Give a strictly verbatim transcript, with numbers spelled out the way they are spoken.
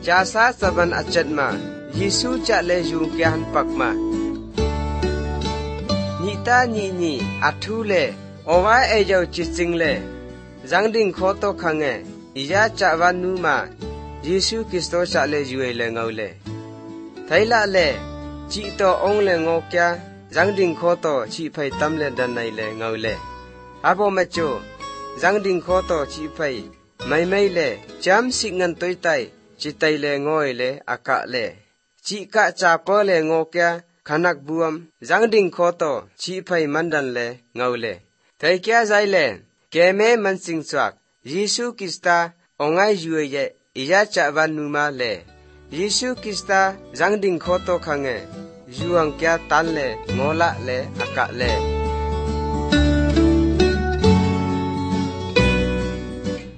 Jasa saban achat ma, Yesu cha le yu kya han pak ma. Nhị ta nhị nhị athu le, owai e jau chising le, Giang đình khó tô khang e, Iya cha van nu ma, Yesu Christo cha le yu e le ngau le. Thấy lạ le, chị to ông le ngô kya, Giang đình khó to chị phải tâm le đàn này le ngau le. Abo ma cho, Giang đình khó to chị phải, Mai mai le, cham si ngan tôi tay, chị tay le ngồi le, aka le. Chị ka cha po le ngô kya, Khanak buam, Giang đình khó to, chị phải mandan le, ngau le. Thấy kya zai le, Kẻ mê man sinh soạc, Giêsu Christa, ông ai dùi ye, Iya cha van numa le. Giêsu Christa, Giang đình khó to khang e, Duang kya tan le, ngola le, aka le.